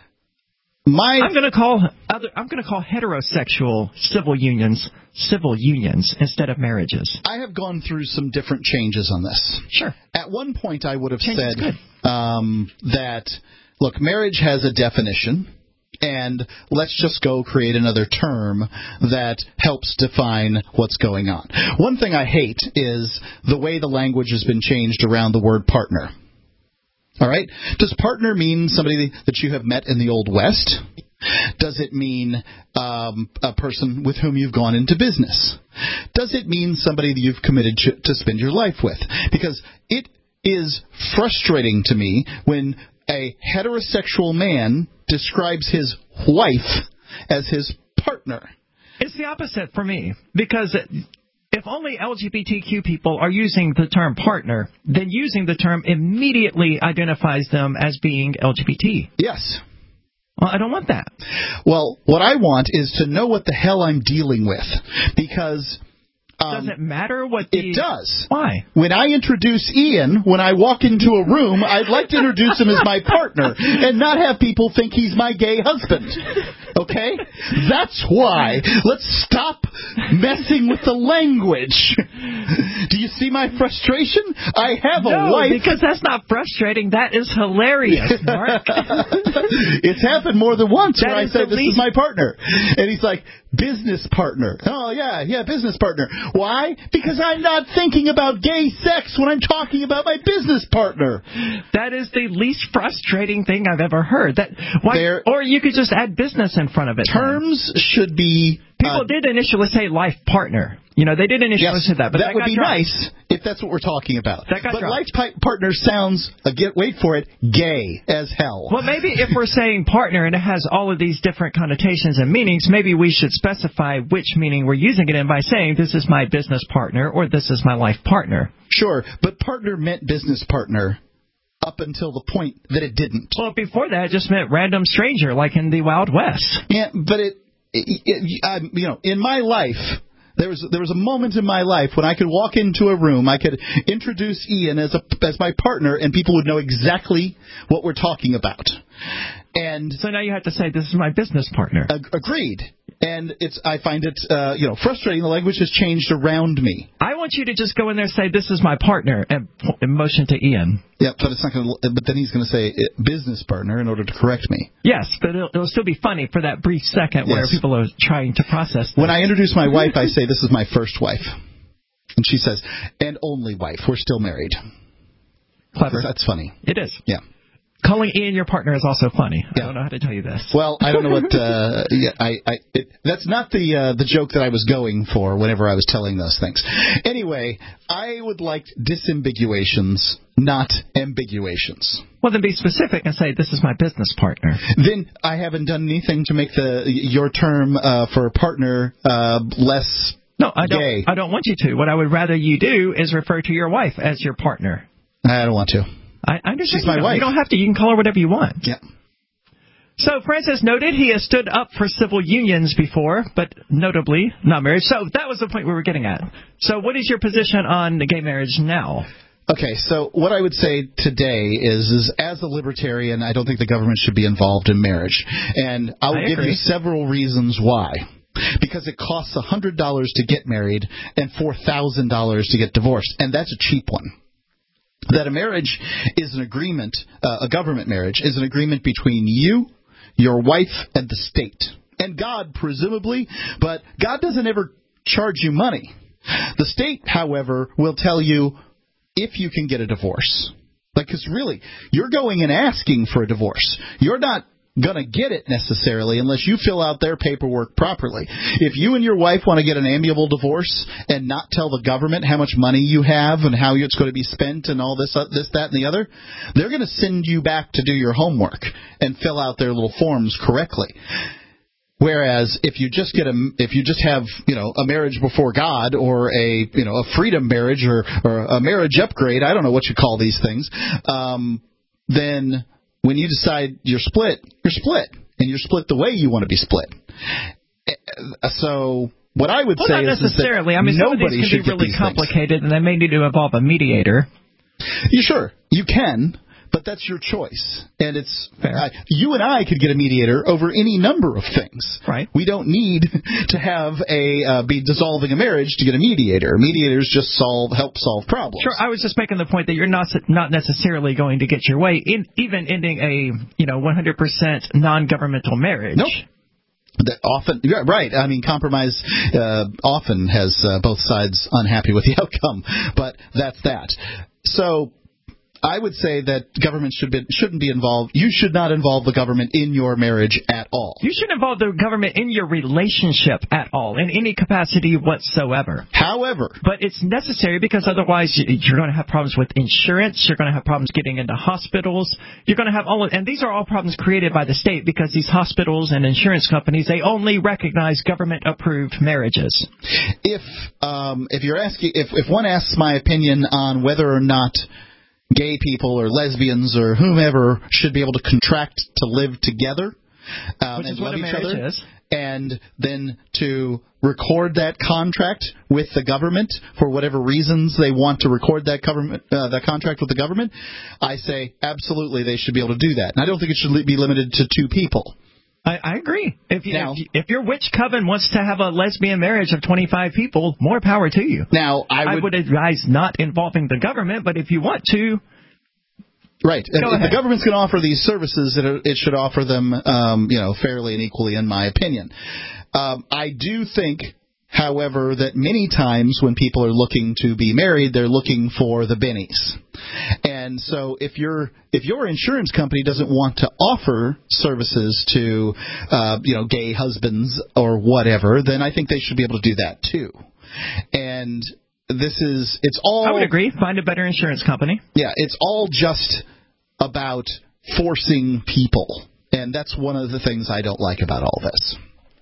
My I'm going to call other. I'm going to call heterosexual civil unions civil unions instead of marriages. I have gone through some different changes on this. Sure. At one point, I would have Change said um, that look, marriage has a definition. And let's just go create another term that helps define what's going on. One thing I hate is the way the language has been changed around the word partner. All right? Does partner mean somebody that you have met in the Old West? Does it mean um, a person with whom you've gone into business? Does it mean somebody that you've committed to spend your life with? Because it is frustrating to me when a heterosexual man describes his wife as his partner. It's the opposite for me, because if only L G B T Q people are using the term partner, then using the term immediately identifies them as being L G B T. Yes. Well, I don't want that. Well, what I want is to know what the hell I'm dealing with, because Does it matter what the... It does. Why? When I introduce Ian, when I walk into a room, I'd like to introduce him as my partner and not have people think he's my gay husband. Okay? That's why. Let's stop messing with the language. Do you see my frustration? I have a no, wife. because that's not frustrating. That is hilarious, Mark. It's happened more than once that where I say, this least... is my partner. And he's like, business partner. Oh, yeah, yeah, business partner. Why? Because I'm not thinking about gay sex when I'm talking about my business partner. That is the least frustrating thing I've ever heard. That why, there, Or you could just add business in front of it. Terms then. should be... People uh, did initially say life partner. You know, they did initially yes, say that. But that, that would be dropped. nice if that's what we're talking about. That got but dropped. life partner sounds, uh, get wait for it, gay as hell. Well, maybe if we're saying partner and it has all of these different connotations and meanings, maybe we should specify which meaning we're using it in by saying this is my business partner or this is my life partner. Sure, but partner meant business partner up until the point that it didn't. Well, before that, it just meant random stranger, like in the Wild West. Yeah, but it, it, it I, you know, in my life, there was there was a moment in my life when I could walk into a room, I could introduce Ian as a as my partner, and people would know exactly what we're talking about. And so now you have to say this is my business partner. Ag- agreed. And it's I find it uh, you know frustrating. The language has changed around me. I want you to just go in there and say this is my partner and, and motion to Ian. Yeah, but it's not going to. But then he's going to say business partner in order to correct me. Yes, but it'll, it'll still be funny for that brief second where yes. people are trying to process this. When I introduce my wife, I say this is my first wife, and she says and only wife. We're still married. Clever. That's funny. It is. Yeah. Calling Ian your partner is also funny. Yeah. I don't know how to tell you this. Well, I don't know what. Uh, yeah, I, I it, that's not the uh, the joke that I was going for whenever I was telling those things. Anyway, I would like disambiguations, not ambiguations. Well, then be specific and say this is my business partner. Then I haven't done anything to make the your term uh, for partner uh, less. No, I don't. Gay. I don't want you to. What I would rather you do is refer to your wife as your partner. I don't want to. I understand. She's my you wife. You don't have to. You can call her whatever you want. Yeah. So Francis noted he has stood up for civil unions before, but notably not marriage. So that was the point we were getting at. So what is your position on gay marriage now? Okay, so what I would say today is, is as a libertarian, I don't think the government should be involved in marriage. And I'll I give agree. you several reasons why. Because it costs one hundred dollars to get married and four thousand dollars to get divorced. And that's a cheap one. That a marriage is an agreement, uh, a government marriage is an agreement between you, your wife, and the state. And God, presumably, but God doesn't ever charge you money. The state, however, will tell you if you can get a divorce. Like, because really, you're going and asking for a divorce. You're not going to get it necessarily unless you fill out their paperwork properly. If you and your wife want to get an amiable divorce and not tell the government how much money you have and how it's going to be spent and all this, uh, this, that, and the other, they're going to send you back to do your homework and fill out their little forms correctly. Whereas if you just get a, if you just have, you know, a marriage before God or a, you know, a freedom marriage or, or a marriage upgrade, I don't know what you call these things, um, then when you decide you're split, you're split, and you're split the way you want to be split. So what I would well, say not is, necessarily. is that I mean, nobody some of these can should be really get complicated, and they may need to involve a mediator. You sure you can, but that's your choice, and it's uh, you and I could get a mediator over any number of things. Right. We don't need to have a uh, be dissolving a marriage to get a mediator. Mediators just solve help solve problems. Sure. I was just making the point that you're not not necessarily going to get your way in even ending a you know one hundred percent non-governmental marriage. Nope. That often, right? I mean, compromise uh, often has uh, both sides unhappy with the outcome, but that's that. So I would say that government should be, shouldn't be involved. You should not involve the government in your marriage at all. You shouldn't involve the government in your relationship at all, in any capacity whatsoever. However. But it's necessary because otherwise you're going to have problems with insurance. You're going to have problems getting into hospitals. You're going to have all of, and these are all problems created by the state because these hospitals and insurance companies, they only recognize government-approved marriages. If um, if you're asking, if if one asks my opinion on whether or not gay people or lesbians or whomever should be able to contract to live together um, Which and is what love a each marriage other. Is. and then to record that contract with the government for whatever reasons they want to record that government uh, that contract with the government, I say absolutely they should be able to do that. And I don't think it should be limited to two people. I, I agree. If, you, now, if, if your witch coven wants to have a lesbian marriage of twenty-five people, more power to you. Now, I would, I would advise not involving the government, but if you want to... Right. If the government's going to offer these services, it, it should offer them, um, you know, fairly and equally, in my opinion. Um, I do think, however, that many times when people are looking to be married, they're looking for the bennies. And so if your if your insurance company doesn't want to offer services to, uh, you know, gay husbands or whatever, then I think they should be able to do that too. And this is, it's all... I would agree. Find a better insurance company. Yeah, it's all just about forcing people. And that's one of the things I don't like about all this.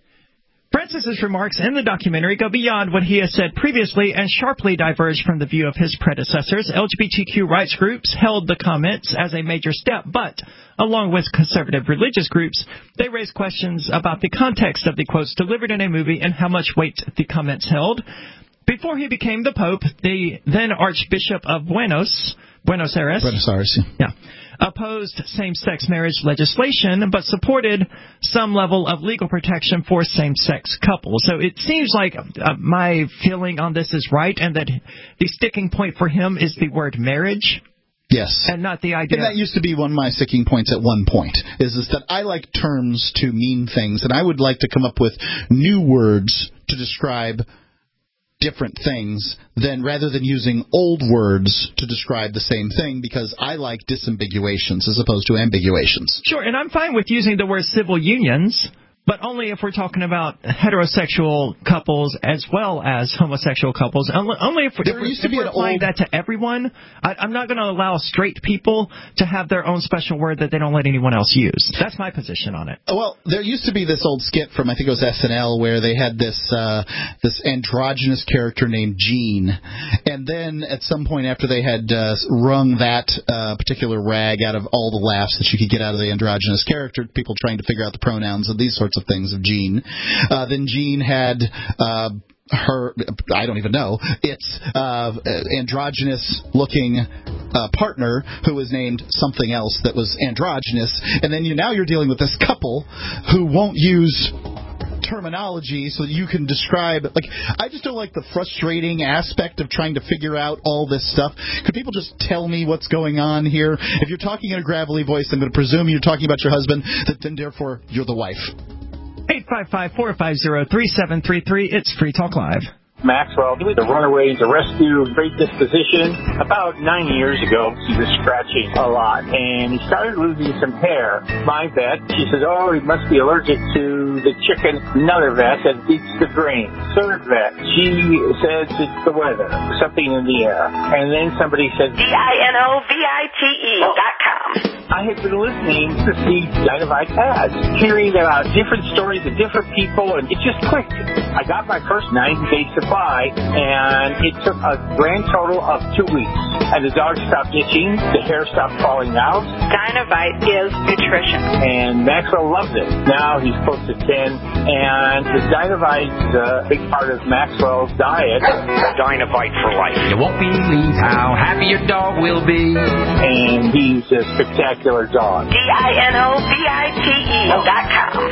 Francis's remarks in the documentary go beyond what he has said previously and sharply diverge from the view of his predecessors. L G B T Q rights groups held the comments as a major step, but along with conservative religious groups, they raised questions about the context of the quotes delivered in a movie and how much weight the comments held. Before he became the Pope, the then Archbishop of Buenos, Buenos Aires, Buenos Aires, yeah, opposed same-sex marriage legislation, but supported some level of legal protection for same-sex couples. So it seems like uh, my feeling on this is right, and that the sticking point for him is the word marriage. Yes. And not the idea. And that used to be one of my sticking points at one point, is, is that I like terms to mean things, and I would like to come up with new words to describe different things than rather than using old words to describe the same thing, because I like disambiguations as opposed to ambiguations. Sure, and I'm fine with using the word civil unions, but only if we're talking about heterosexual couples as well as homosexual couples. Only if we're, there if we're, used to if be we're an applying old... that to everyone. I, I'm not going to allow straight people to have their own special word that they don't let anyone else use. That's my position on it. Well, there used to be this old skit from, I think it was S N L, where they had this uh, this androgynous character named Gene. And then at some point after they had uh, wrung that uh, particular rag out of all the laughs that you could get out of the androgynous character, people trying to figure out the pronouns and these sorts of things of Gene. Uh, then Jean had uh, her, I don't even know, its uh, androgynous-looking uh, partner who was named something else that was androgynous. And then you now you're dealing with this couple who won't use terminology so that you can describe, like, I just don't like the frustrating aspect of trying to figure out all this stuff. Could people just tell me what's going on here? If you're talking in a gravelly voice, I'm going to presume you're talking about your husband, that then therefore you're the wife. eight five five, four five zero, three seven three three. It's Free Talk Live. Maxwell, he was a runaway to rescue, great disposition. About nine years ago, he was scratching a lot, and he started losing some hair. My vet, she says, oh, he must be allergic to the chicken. Another vet said, it's the grain. Third vet, she says it's the weather, something in the air. And then somebody said, D I N O V I T E dot com. I had been listening to see Dynavite ads, hearing about different stories of different people, and it just clicked. I got my first ninety-day supply, and it took a grand total of two weeks. And the dog stopped itching, the hair stopped falling out. Dynavite is nutrition. And Maxwell loves it. Now he's close to ten, and the Dynavite's a big part of Maxwell's diet. Dynavite for life. You won't believe how happy your dog will be. And he's a spectacular dog. D I N O V I T E dot com.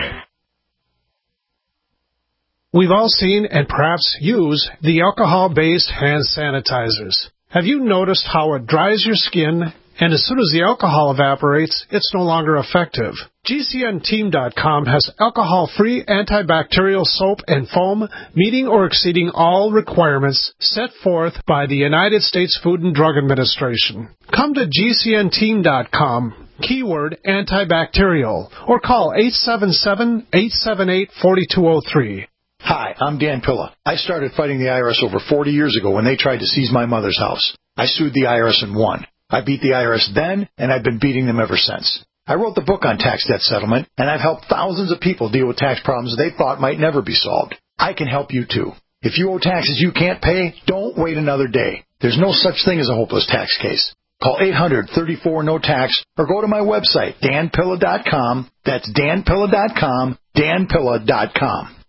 We've all seen and perhaps use the alcohol-based hand sanitizers. Have you noticed how it dries your skin, and as soon as the alcohol evaporates, it's no longer effective? G C N team dot com has alcohol-free antibacterial soap and foam meeting or exceeding all requirements set forth by the United States Food and Drug Administration. Come to G C N team dot com, keyword antibacterial, or call eight seven seven, eight seven eight, four two zero three. Hi, I'm Dan Pilla. I started fighting the I R S over forty years ago when they tried to seize my mother's house. I sued the I R S and won. I beat the I R S then, and I've been beating them ever since. I wrote the book on tax debt settlement, and I've helped thousands of people deal with tax problems they thought might never be solved. I can help you, too. If you owe taxes you can't pay, don't wait another day. There's no such thing as a hopeless tax case. Call eight hundred, thirty-four, no tax or go to my website, dan pilla dot com. That's dan pilla dot com, dan pilla dot com.